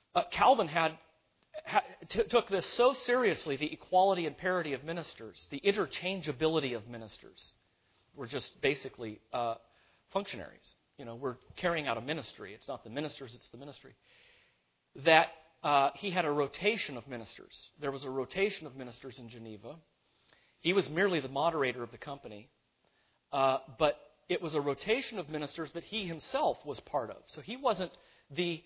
Calvin took this so seriously, the equality and parity of ministers, the interchangeability of ministers. We're just basically functionaries. We're carrying out a ministry. It's not the ministers, it's the ministry. That he had a rotation of ministers. There was a rotation of ministers in Geneva. He was merely the moderator of the company, but it was a rotation of ministers that he himself was part of. So he wasn't the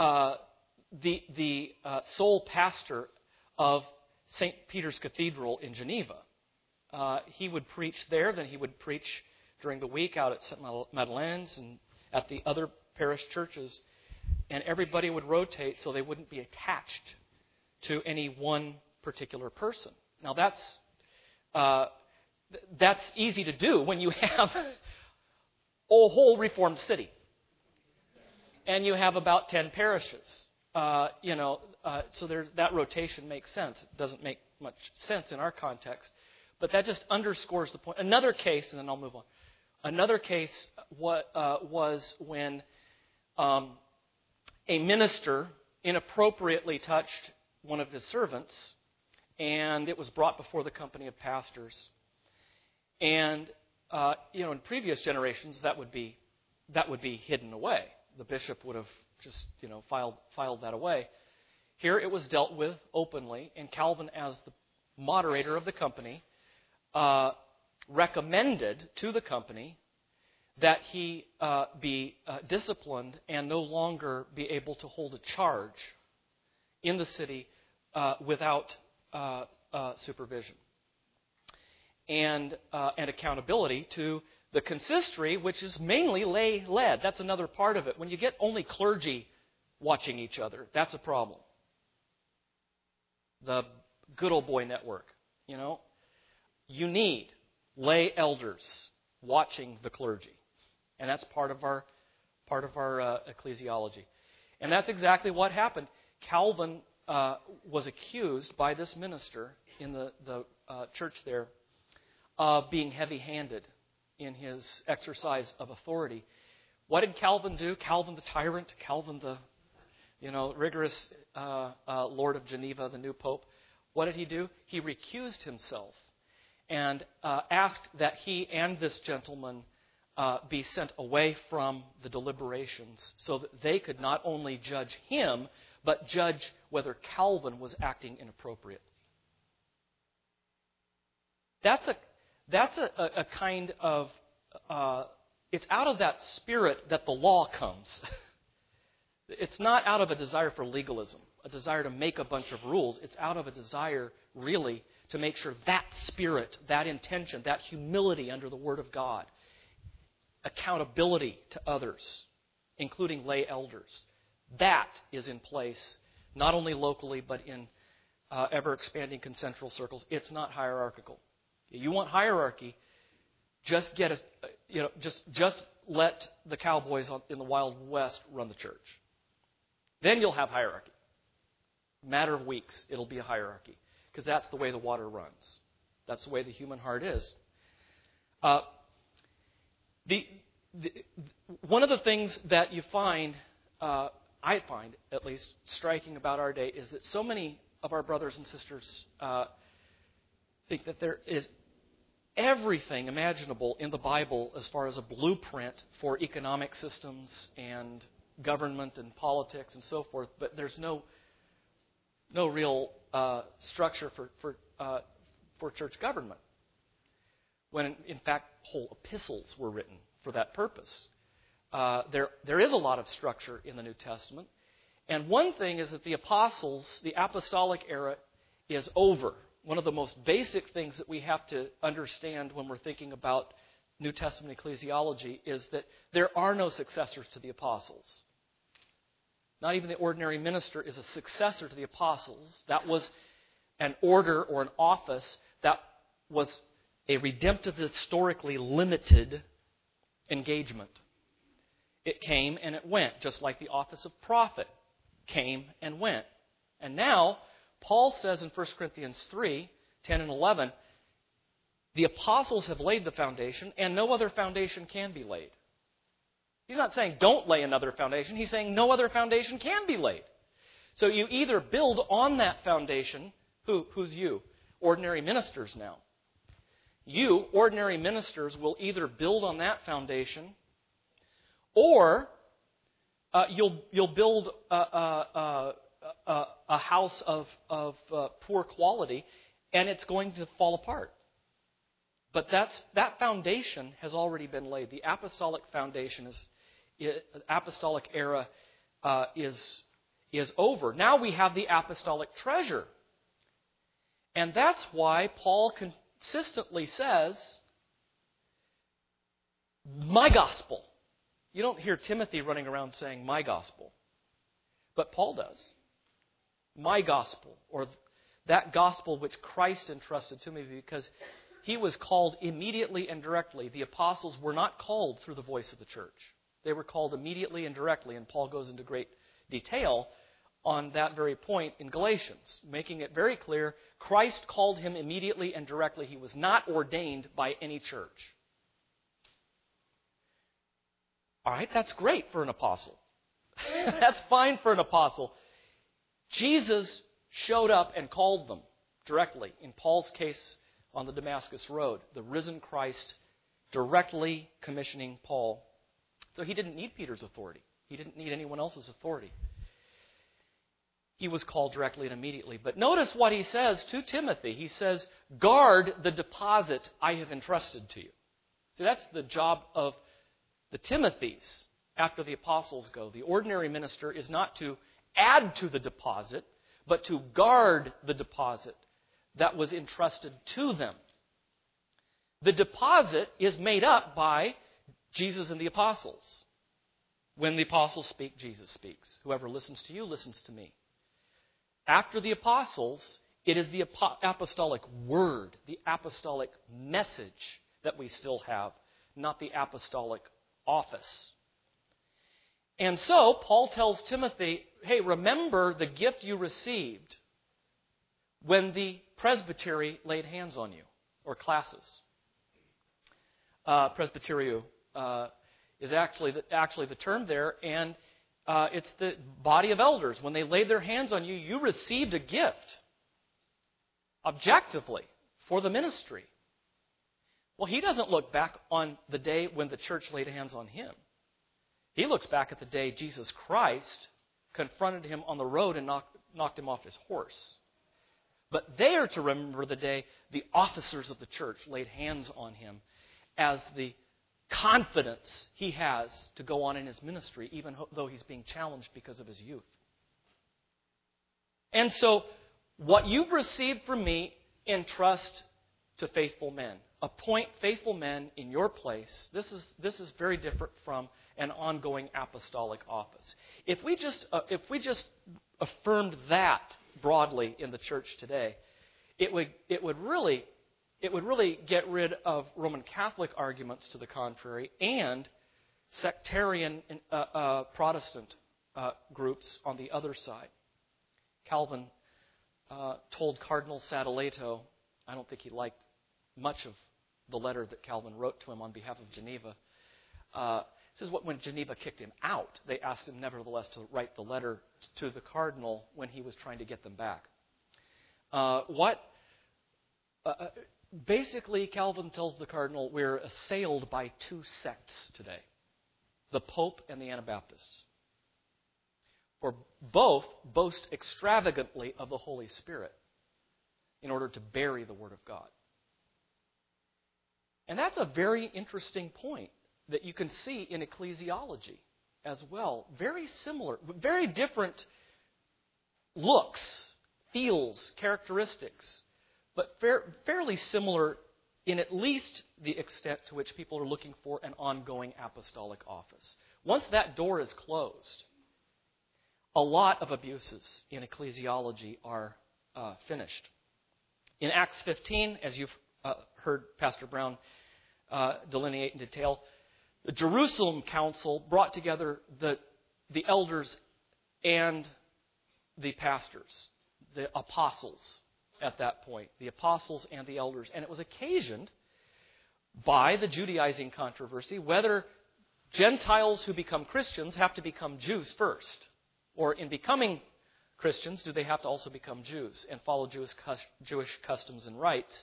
sole pastor of St. Peter's Cathedral in Geneva. He would preach there, then he would preach during the week out at St. Madeleine's and at the other parish churches, and everybody would rotate so they wouldn't be attached to any one particular person. Now that's easy to do when you have a whole Reformed city and you have about 10 parishes. So that rotation makes sense. It doesn't make much sense in our context, but that just underscores the point. Another case, and then I'll move on. Another case was when a minister inappropriately touched one of his servants, and it was brought before the company of pastors. And in previous generations, that would be hidden away. The bishop would have just filed that away. Here it was dealt with openly, and Calvin, as the moderator of the company, recommended to the company that he be disciplined and no longer be able to hold a charge in the city without supervision and accountability to the consistory, which is mainly lay-led. That's another part of it. When you get only clergy watching each other, that's a problem. The good old boy network, You need lay elders watching the clergy. And that's part of our ecclesiology. And that's exactly what happened. Calvin was accused by this minister in the church there of being heavy-handed in his exercise of authority. What did Calvin do? Calvin the tyrant, Calvin the rigorous Lord of Geneva, the new Pope. What did he do? He recused himself and asked that he and this gentleman be sent away from the deliberations so that they could not only judge him, but judge whether Calvin was acting inappropriately. That's a kind of, it's out of that spirit that the law comes. It's not out of a desire for legalism, a desire to make a bunch of rules. It's out of a desire, really, to make sure that spirit, that intention, that humility under the Word of God, accountability to others, including lay elders, that is in place, not only locally, but in ever-expanding concentral circles. It's not hierarchical. You want hierarchy, just let the cowboys in the Wild West run the church. Then you'll have hierarchy. Matter of weeks, it'll be a hierarchy. Because that's the way the water runs. That's the way the human heart is. One of the things that you find, I find at least, striking about our day is that so many of our brothers and sisters think that there is everything imaginable in the Bible as far as a blueprint for economic systems and government and politics and so forth, but there's no real structure for church government. When, in fact, whole epistles were written for that purpose. There is a lot of structure in the New Testament. And one thing is that the apostles, the apostolic era, is over. One of the most basic things that we have to understand when we're thinking about New Testament ecclesiology is that there are no successors to the apostles. Not even the ordinary minister is a successor to the apostles. That was an order or an office that was a redemptive, historically limited engagement. It came and it went, just like the office of prophet came and went. And now, Paul says in 1 Corinthians 3, 10 and 11, the apostles have laid the foundation and no other foundation can be laid. He's not saying don't lay another foundation. He's saying no other foundation can be laid. So you either build on that foundation. Who's you? Ordinary ministers now. You, ordinary ministers, will either build on that foundation, or you'll build a house of poor quality, and it's going to fall apart. But that foundation has already been laid. The apostolic foundation apostolic era is over. Now we have the apostolic treasure. And that's why Paul consistently says, my gospel. You don't hear Timothy running around saying, my gospel. But Paul does. My gospel, or that gospel which Christ entrusted to me, because he was called immediately and directly. The apostles were not called through the voice of the church. They were called immediately and directly, and Paul goes into great detail on that very point in Galatians, making it very clear Christ called him immediately and directly. He was not ordained by any church. All right, that's great for an apostle. That's fine for an apostle. Jesus showed up and called them directly. In Paul's case on the Damascus Road, the risen Christ directly commissioning Paul. So he didn't need Peter's authority. He didn't need anyone else's authority. He was called directly and immediately. But notice what he says to Timothy. He says, guard the deposit I have entrusted to you. See, that's the job of the Timothys after the apostles go. The ordinary minister is not to add to the deposit, but to guard the deposit that was entrusted to them. The deposit is made up by Jesus and the apostles. When the apostles speak, Jesus speaks. Whoever listens to you listens to me. After the apostles, it is the apostolic word, the apostolic message that we still have, not the apostolic office. And so, Paul tells Timothy, hey, remember the gift you received when the presbytery laid hands on you, or classes. Presbyterio is actually the term there, and it's the body of elders. When they laid their hands on you, you received a gift, objectively, for the ministry. Well, he doesn't look back on the day when the church laid hands on him. He looks back at the day Jesus Christ confronted him on the road and knocked him off his horse. But they are to remember the day the officers of the church laid hands on him as the confidence he has to go on in his ministry, even though he's being challenged because of his youth. And so, what you've received from me, entrust to faithful men. Appoint faithful men in your place. This is very different from an ongoing apostolic office. If we just affirmed that broadly in the church today, it would really get rid of Roman Catholic arguments to the contrary and sectarian Protestant groups on the other side. Calvin told Cardinal Sadoleto, I don't think he liked much of the letter that Calvin wrote to him on behalf of Geneva. This is when Geneva kicked him out. They asked him nevertheless to write the letter to the cardinal when he was trying to get them back. Basically, Calvin tells the cardinal, we're assailed by two sects today, the Pope and the Anabaptists. For both boast extravagantly of the Holy Spirit in order to bury the Word of God. And that's a very interesting point that you can see in ecclesiology as well. Very similar, very different looks, feels, characteristics, but fairly similar in at least the extent to which people are looking for an ongoing apostolic office. Once that door is closed, a lot of abuses in ecclesiology are finished. In Acts 15, as you've heard Pastor Brown delineate in detail, the Jerusalem Council brought together the elders and the pastors, the apostles at that point, the apostles and the elders. And it was occasioned by the Judaizing controversy whether Gentiles who become Christians have to become Jews first, or in becoming Christians, do they have to also become Jews and follow Jewish customs and rites?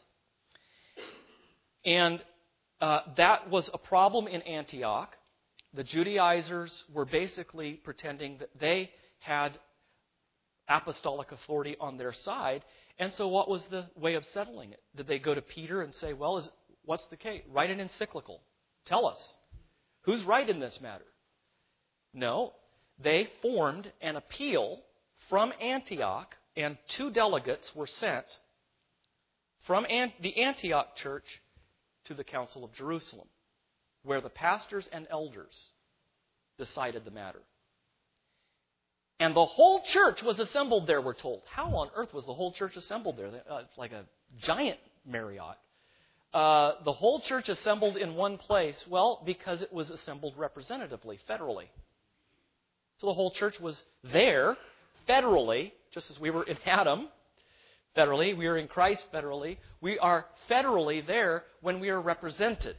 And that was a problem in Antioch. The Judaizers were basically pretending that they had apostolic authority on their side. And so what was the way of settling it? Did they go to Peter and say, well, what's the case? Write an encyclical. Tell us. Who's right in this matter? No. They formed an appeal from Antioch, and 2 delegates were sent from the Antioch church to the Council of Jerusalem, where the pastors and elders decided the matter. And the whole church was assembled there, we're told. How on earth was the whole church assembled there? It's like a giant Marriott. The whole church assembled in one place. Well, because it was assembled representatively, federally. So the whole church was there federally, just as we were in Adam federally, we are in Christ federally. We are federally there when we are represented.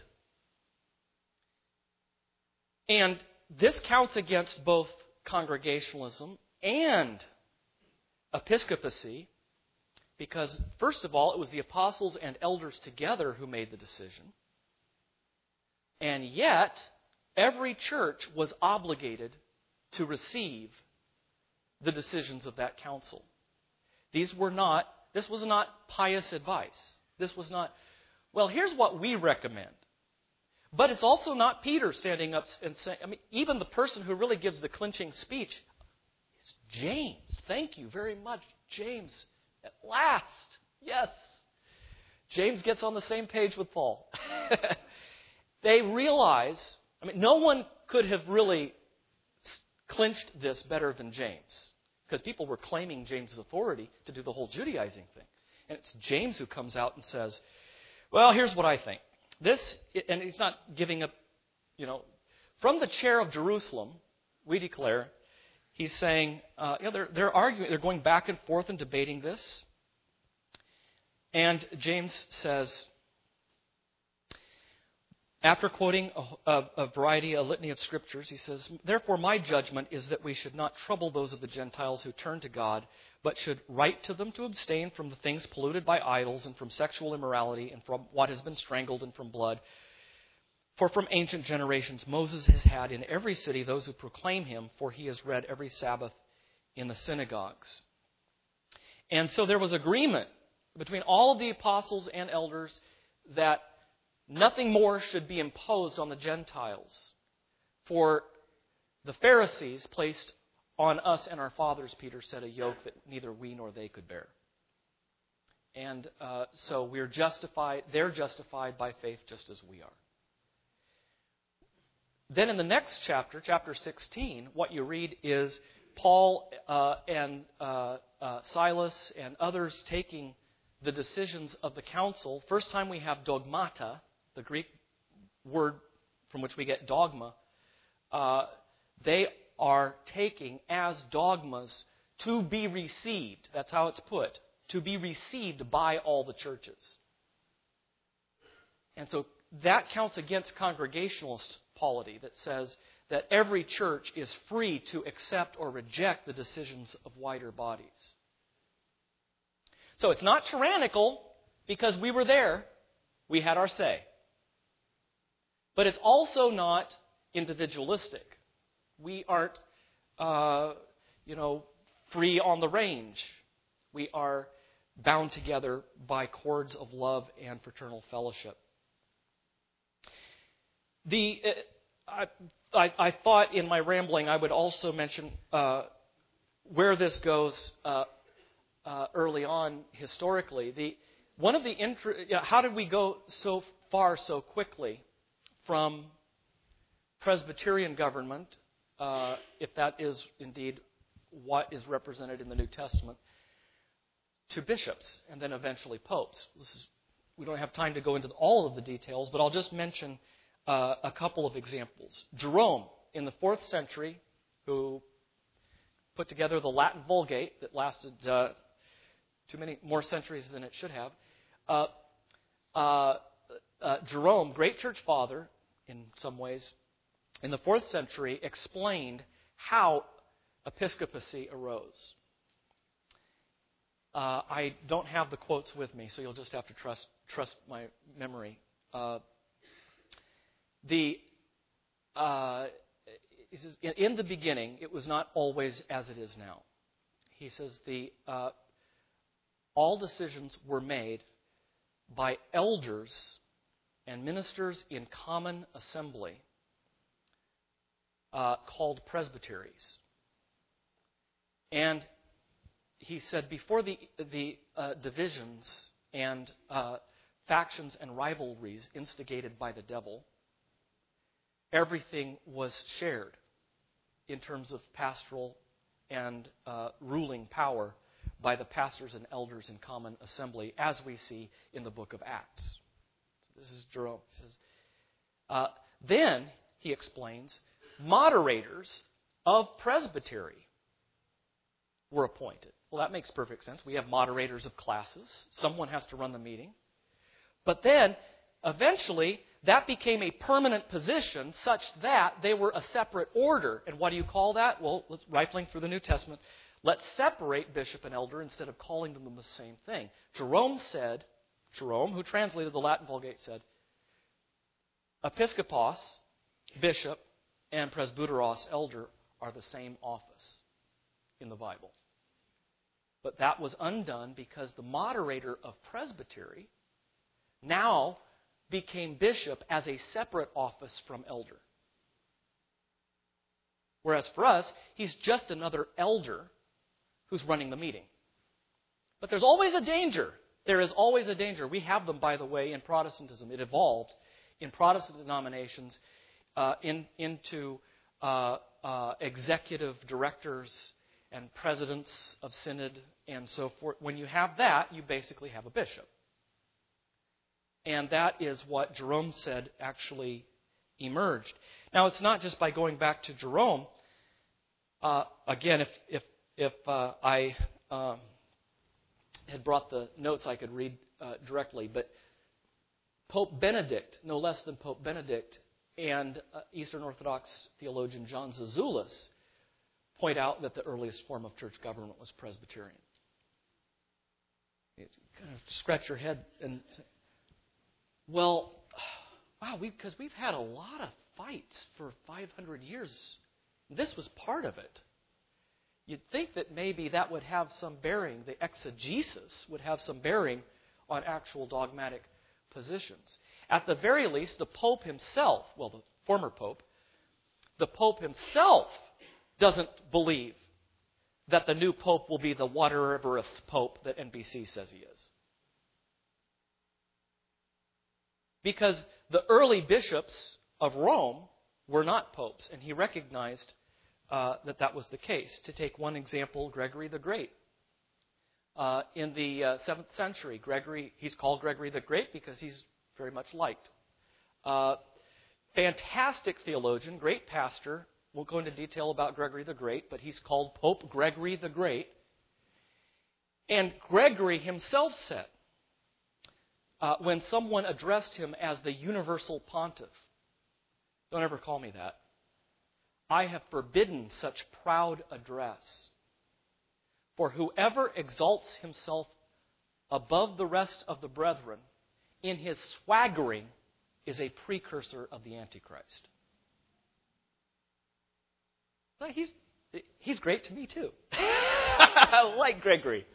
And this counts against both Congregationalism and Episcopacy, because, first of all, it was the apostles and elders together who made the decision. And yet, every church was obligated to receive the decisions of that council. This was not pious advice. This was not, well, here's what we recommend. But it's also not Peter standing up and saying, even the person who really gives the clinching speech is James. Thank you very much, James. At last. Yes. James gets on the same page with Paul. They realize, no one could have really clinched this better than James, because people were claiming James' authority to do the whole Judaizing thing. And it's James who comes out and says, well, here's what I think. And he's not giving up, from the chair of Jerusalem, we declare, he's saying, they're arguing, they're going back and forth and debating this. And James says, after quoting a litany of scriptures, he says, therefore my judgment is that we should not trouble those of the Gentiles who turn to God, but should write to them to abstain from the things polluted by idols and from sexual immorality and from what has been strangled and from blood. For from ancient generations Moses has had in every city those who proclaim him, for he is read every Sabbath in the synagogues. And so there was agreement between all of the apostles and elders that nothing more should be imposed on the Gentiles. For the Pharisees placed on us and our fathers, Peter said, a yoke that neither we nor they could bear. And so we're justified, they're justified by faith just as we are. Then in the next chapter, chapter 16, what you read is Paul and Silas and others taking the decisions of the council. First time we have dogmata, the Greek word from which we get dogma. They are taking as dogmas to be received. That's how it's put. To be received by all the churches. And so that counts against Congregationalist polity that says that every church is free to accept or reject the decisions of wider bodies. So it's not tyrannical because we were there. We had our say. But it's also not individualistic. We aren't, free on the range. We are bound together by cords of love and fraternal fellowship. I thought in my rambling I would also mention where this goes early on historically. How did we go so far so quickly from Presbyterian government, if that is indeed what is represented in the New Testament, to bishops and then eventually popes? We don't have time to go into all of the details, but I'll just mention a couple of examples. Jerome, in the 4th century, who put together the Latin Vulgate that lasted too many more centuries than it should have. Jerome, great church father in some ways, in the 4th century explained how episcopacy arose. I don't have the quotes with me, so you'll just have to trust my memory. He says, in the beginning, it was not always as it is now. He says all decisions were made by elders and ministers in common assembly called presbyteries. And he said before the divisions and factions and rivalries instigated by the devil, everything was shared in terms of pastoral and ruling power by the pastors and elders in common assembly, as we see in the book of Acts. This is Jerome. He says, then, he explains, moderators of presbytery were appointed. Well, that makes perfect sense. We have moderators of classes. Someone has to run the meeting. But then, eventually, that became a permanent position such that they were a separate order. And what do you call that? Well, rifling through the New Testament, let's separate bishop and elder instead of calling them the same thing. Jerome, who translated the Latin Vulgate, said, Episkopos, bishop, and presbyteros, elder, are the same office in the Bible. But that was undone because the moderator of presbytery now became bishop as a separate office from elder. Whereas for us, he's just another elder who's running the meeting. But there's always a danger. There is always a danger. We have them, by the way, in Protestantism. It evolved in Protestant denominations into executive directors and presidents of synod and so forth. When you have that, you basically have a bishop. And that is what Jerome said actually emerged. Now, it's not just by going back to Jerome. Again, if I had brought the notes, I could read directly. But Pope Benedict, no less than Pope Benedict, and Eastern Orthodox theologian John Zazoulis point out that the earliest form of church government was Presbyterian. You kind of scratch your head and say, well, wow, because we've had a lot of fights for 500 years. This was part of it. You'd think that maybe that would have some bearing, the exegesis would have some bearing on actual dogmatic positions. At the very least, the Pope himself, well, the former Pope, the Pope himself doesn't believe that the new Pope will be the whatevereth Pope that NBC says he is. Because the early bishops of Rome were not popes, and he recognized that was the case. To take one example, Gregory the Great. In the 7th century, he's called Gregory the Great because he's very much liked. Fantastic theologian, great pastor. Won't go into detail about Gregory the Great, but he's called Pope Gregory the Great. And Gregory himself said, when someone addressed him as the universal pontiff, don't ever call me that. I have forbidden such proud address. For whoever exalts himself above the rest of the brethren in his swaggering is a precursor of the Antichrist. So he's great to me too. I like Gregory.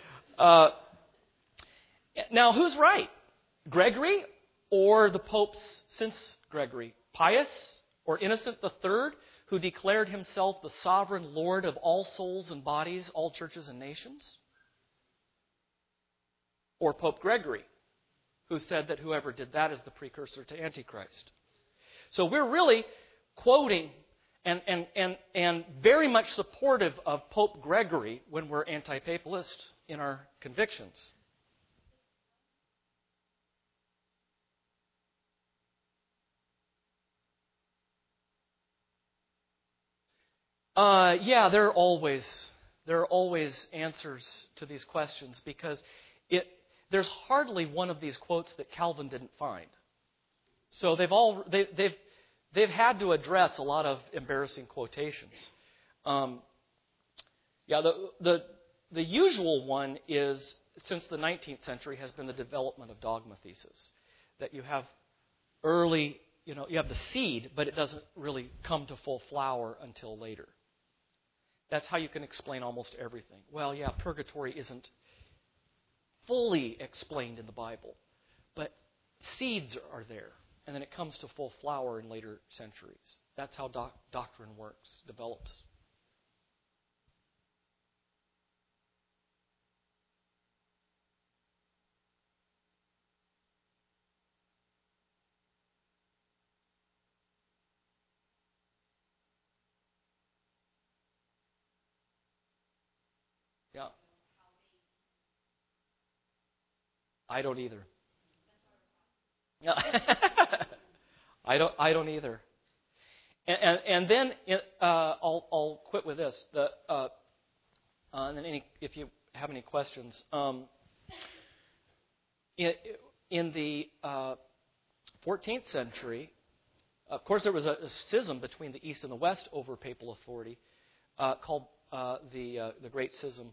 Now, who's right? Gregory or the popes since Gregory? Pius or Innocent III, who declared himself the sovereign Lord of all souls and bodies, all churches and nations? Or Pope Gregory, who said that whoever did that is the precursor to Antichrist? So we're really quoting and very much supportive of Pope Gregory when we're anti-papalist in our convictions. There are always answers to these questions because there's hardly one of these quotes that Calvin didn't find. So they've had to address a lot of embarrassing quotations. The the usual one is, since the 19th century, has been the development of dogma thesis. That you have early, you have the seed, but it doesn't really come to full flower until later. That's how you can explain almost everything. Well, yeah, purgatory isn't fully explained in the Bible, but seeds are there, and then it comes to full flower in later centuries. That's how doctrine works, develops. Yeah. I don't either. I don't either. And then I'll quit with this. And then if you have any questions, in the 14th century, of course, there was a schism between the East and the West over papal authority, called the Great Schism,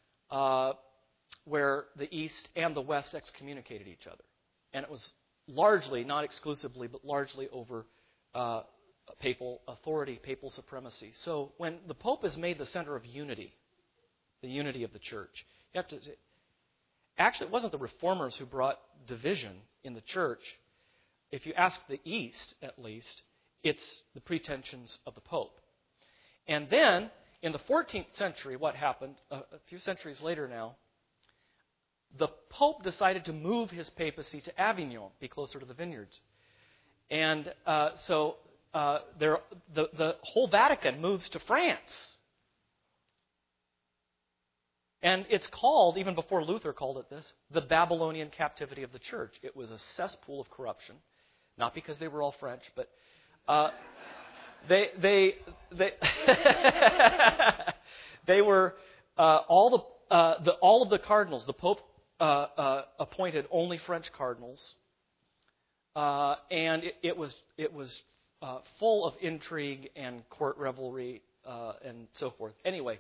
where the East and the West excommunicated each other, and it was largely, not exclusively, but largely over papal authority, papal supremacy. So when the Pope is made the center of unity, the unity of the Church, you have to. Actually, it wasn't the Reformers who brought division in the Church. If you ask the East, at least, it's the pretensions of the Pope. And then, in the 14th century, what happened, a few centuries later now, the Pope decided to move his papacy to Avignon, be closer to the vineyards. And so the whole Vatican moves to France. And it's called, even before Luther called it this, the Babylonian captivity of the Church. It was a cesspool of corruption, not because they were all French, but they were all of the cardinals. The Pope appointed only French cardinals, and it was full of intrigue and court revelry and so forth. Anyway,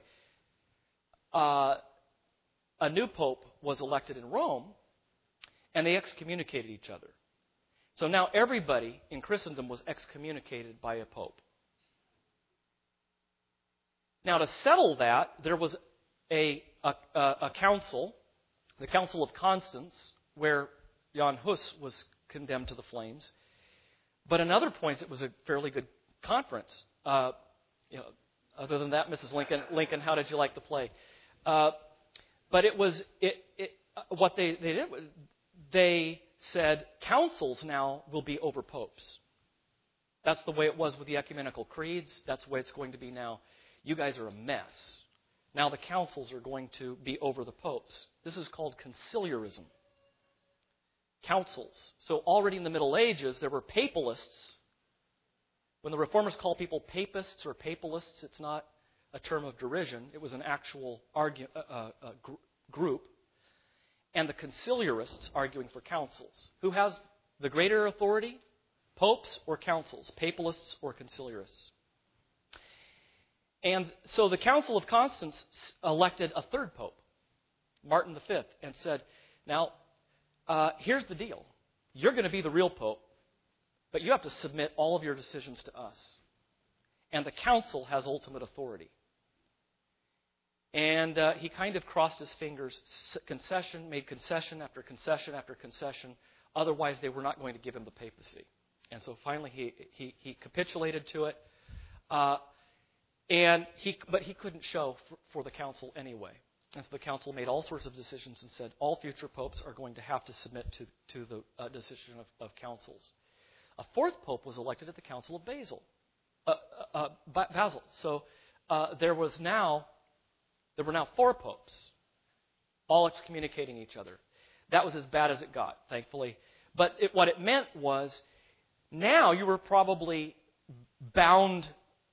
a new pope was elected in Rome, and they excommunicated each other. So now everybody in Christendom was excommunicated by a pope. Now to settle that, there was a council, the Council of Constance, where Jan Hus was condemned to the flames. But in other points, it was a fairly good conference. Other than that, Mrs. Lincoln, how did you like the play? But it was what they did. They said councils now will be over popes. That's the way it was with the ecumenical creeds. That's the way it's going to be now. You guys are a mess. Now the councils are going to be over the popes. This is called conciliarism. Councils. So already in the Middle Ages, there were papalists. When the Reformers call people papists or papalists, it's not a term of derision. It was an actual group. And the conciliarists arguing for councils. Who has the greater authority? Popes or councils? Papalists or conciliarists? And so the Council of Constance elected a third pope, Martin V, and said, now, here's the deal. You're going to be the real pope, but you have to submit all of your decisions to us. And the council has ultimate authority. And he kind of crossed his fingers, made concession after concession after concession. Otherwise, they were not going to give him the papacy. And so finally, he capitulated to it. But he couldn't show for the council anyway. And so the council made all sorts of decisions and said all future popes are going to have to submit to the decision of councils. A fourth pope was elected at the Council of Basel. So there were now 4 popes, all excommunicating each other. That was as bad as it got, thankfully. But what it meant was, now you were probably bound,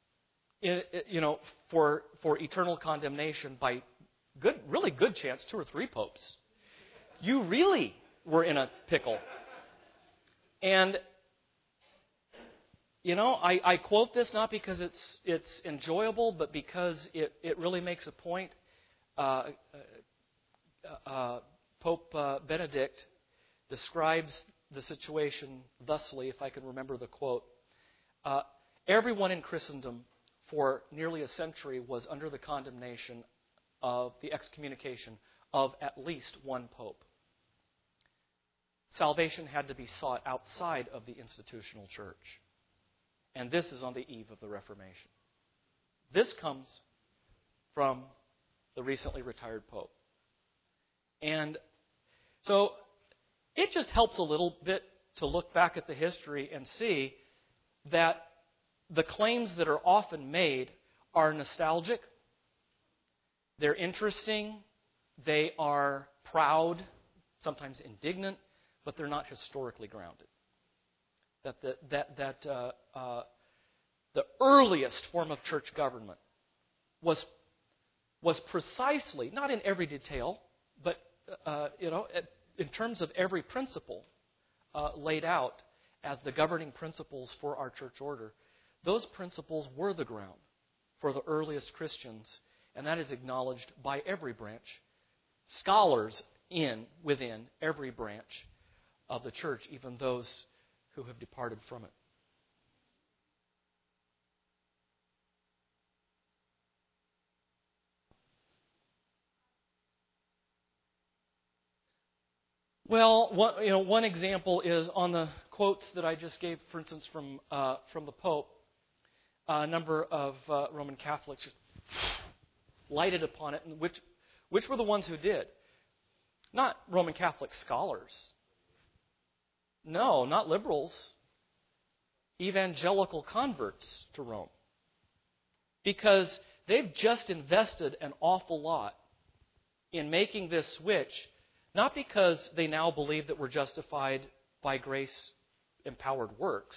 for eternal condemnation by really good chance 2 or 3 popes. You really were in a pickle. And I quote this not because it's enjoyable, but because it really makes a point. Pope Benedict describes the situation thusly, if I can remember the quote. Everyone in Christendom for nearly a century was under the condemnation of the excommunication of at least one pope. Salvation had to be sought outside of the institutional church. And this is on the eve of the Reformation. This comes from the recently retired pope. And so it just helps a little bit to look back at the history and see that the claims that are often made are nostalgic, they're interesting, they are proud, sometimes indignant, but they're not historically grounded. The earliest form of church government was precisely, not in every detail, but in terms of every principle laid out as the governing principles for our church order. Those principles were the ground for the earliest Christians, and that is acknowledged by every branch, scholars within every branch of the church, even those who have departed from it. Well, one example is on the quotes that I just gave, for instance, from the Pope. A number of Roman Catholics lighted upon it, and which were the ones who did? Not Roman Catholic scholars. No, not liberals. Evangelical converts to Rome. Because they've just invested an awful lot in making this switch, not because they now believe that we're justified by grace-empowered works.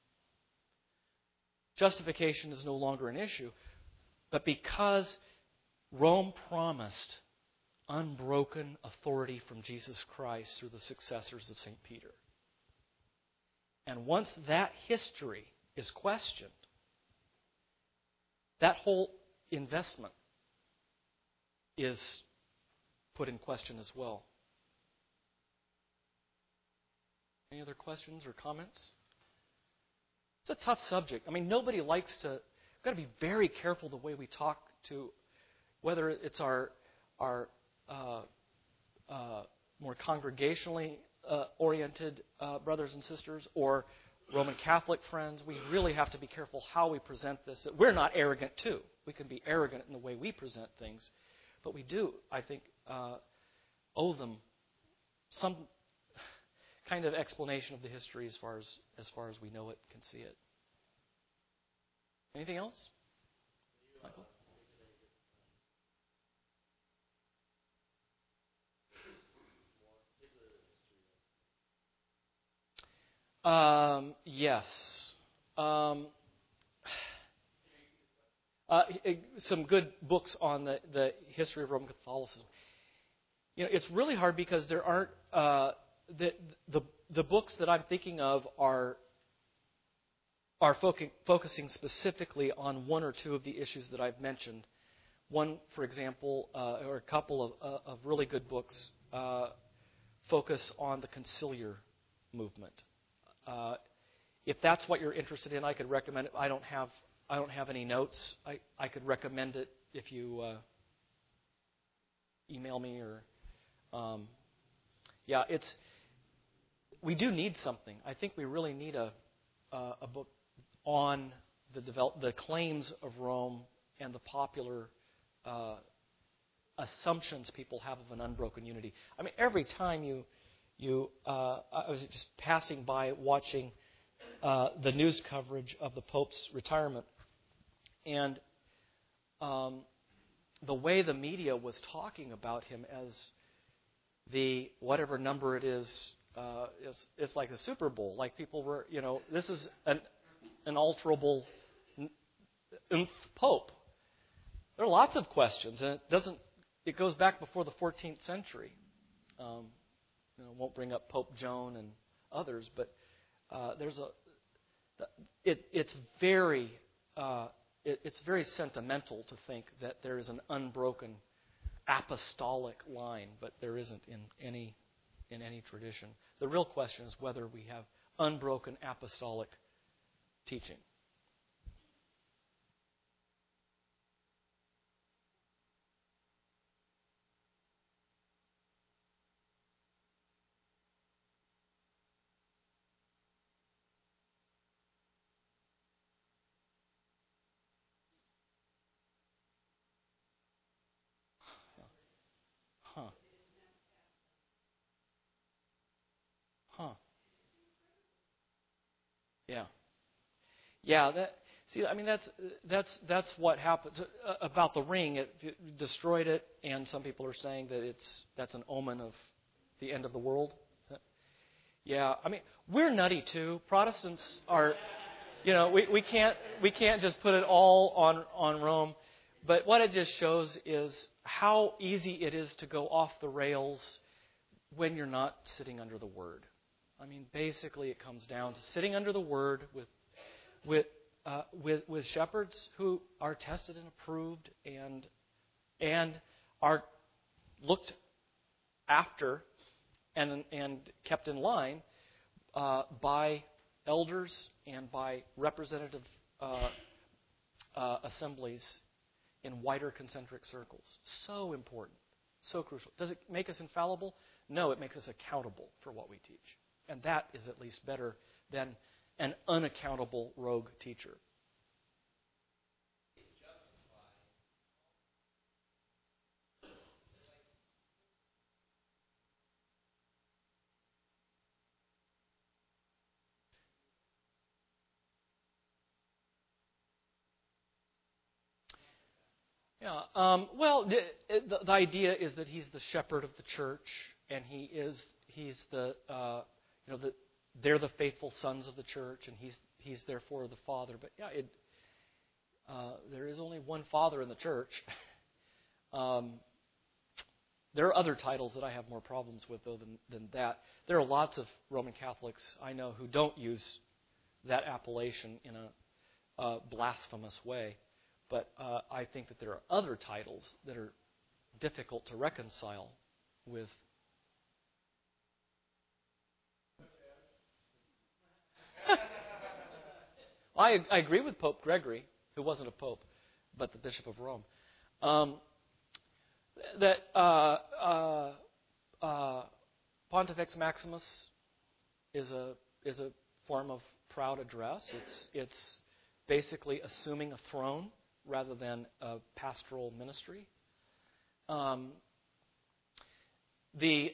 Justification is no longer an issue, but because Rome promised unbroken authority from Jesus Christ through the successors of St. Peter. And once that history is questioned, that whole investment is put in question as well. Any other questions or comments? It's a tough subject. I mean, nobody likes to... We've got to be very careful the way we talk to, whether it's our more congregationally oriented brothers and sisters or Roman Catholic friends. We really have to be careful how we present this. We're not arrogant too. We can be arrogant in the way we present things, but we do, I think, owe them some kind of explanation of the history as far as we know it, can see it. Anything else, Michael? Yes. Some good books on the history of Roman Catholicism. It's really hard because there aren't the books that I'm thinking of are focusing specifically on one or two of the issues that I've mentioned. One, for example, or a couple of really good books focus on the conciliar movement. If that's what you're interested in, I could recommend it. I don't have any notes. I could recommend it if you email me or we do need something. I think we really need a book on the claims of Rome and the popular assumptions people have of an unbroken unity. I mean, every time I was just passing by watching the news coverage of the Pope's retirement, and the way the media was talking about him as the whatever number it is, it's like a Super Bowl. Like people were, this is an unalterable Pope. There are lots of questions, and it goes back before the 14th century. Won't bring up Pope Joan and others, but it's very sentimental to think that there is an unbroken apostolic line, but there isn't in any tradition. The real question is whether we have unbroken apostolic teaching. Huh. Huh. Yeah. Yeah. That's what happens about the ring. It destroyed it, and some people are saying that that's an omen of the end of the world. Yeah. I mean, we're nutty too. Protestants are. We can't just put it all on Rome. But what it just shows is how easy it is to go off the rails when you're not sitting under the Word. I mean, basically, it comes down to sitting under the Word with shepherds who are tested and approved and are looked after and kept in line by elders and by representative assemblies in wider concentric circles. So important. So crucial. Does it make us infallible? No, it makes us accountable for what we teach. And that is at least better than an unaccountable rogue teacher. Yeah. Well, the idea is that he's the shepherd of the church, and he's the they're the faithful sons of the church, and he's therefore the father. But yeah, there is only one father in the church. There are other titles that I have more problems with, though, than that. There are lots of Roman Catholics I know who don't use that appellation in a blasphemous way. But I think that there are other titles that are difficult to reconcile with. I agree with Pope Gregory, who wasn't a pope, but the Bishop of Rome, that Pontifex Maximus is a form of proud address. It's basically assuming a throne rather than a pastoral ministry. The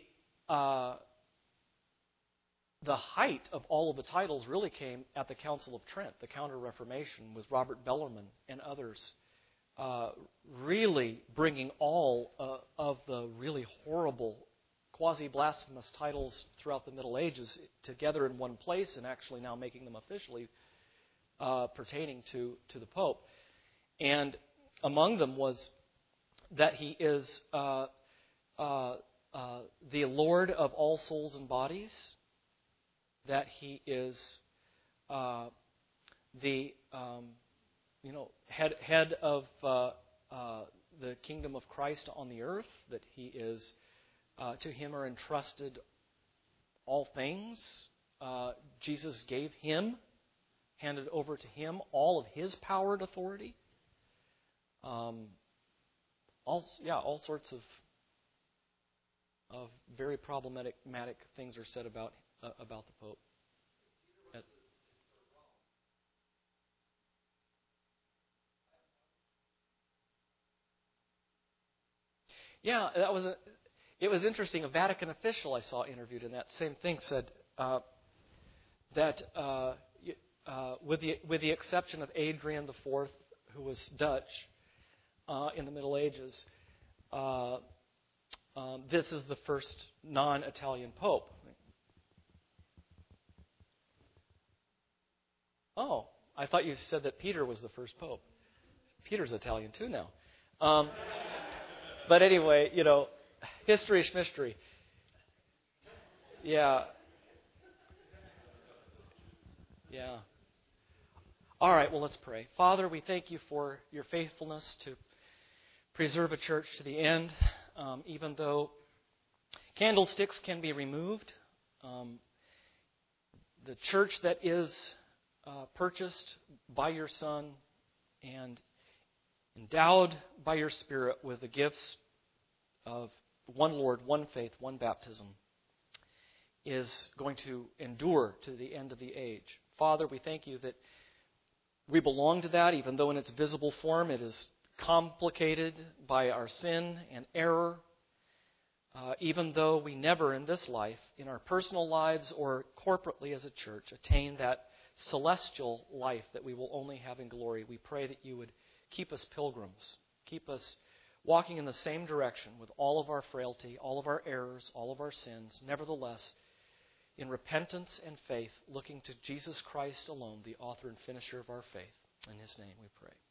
height of all of the titles really came at the Council of Trent, the Counter-Reformation, with Robert Bellarmine and others really bringing all of the really horrible quasi-blasphemous titles throughout the Middle Ages together in one place and actually now making them officially pertaining to the Pope. And among them was that he is the Lord of all souls and bodies, that he is the head of the kingdom of Christ on the earth, that he is to him are entrusted all things. Jesus gave him, handed over to him all of his power and authority. All sorts of very problematic things are said about the Pope. Yeah, it was interesting. A Vatican official I saw interviewed in that same thing said that with the exception of Adrian IV, who was Dutch in the Middle Ages, this is the first non-Italian Pope. Oh, I thought you said that Peter was the first Pope. Peter's Italian too now. But anyway, history is mystery. Yeah. Yeah. All right, well, let's pray. Father, we thank you for your faithfulness to preserve a church to the end. even though candlesticks can be removed, the church that is purchased by your Son and endowed by your Spirit with the gifts of one Lord, one faith, one baptism, is going to endure to the end of the age. Father, we thank you that we belong to that, even though in its visible form it is complicated by our sin and error. Even though we never in this life, in our personal lives or corporately as a church, attain that celestial life that we will only have in glory, we pray that you would keep us pilgrims, keep us walking in the same direction with all of our frailty, all of our errors, all of our sins, nevertheless, in repentance and faith, looking to Jesus Christ alone, the author and finisher of our faith. In His name we pray.